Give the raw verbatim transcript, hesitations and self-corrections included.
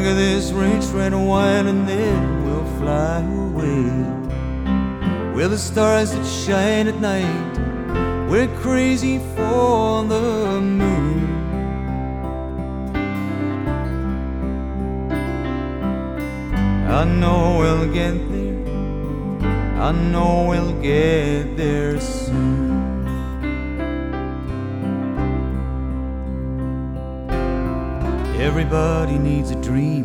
Drink of this rich red wine and then we'll fly away. We're the stars that shine at night. We're crazy for the moon. I know we'll get there. I know we'll get there soon. Everybody needs a dream.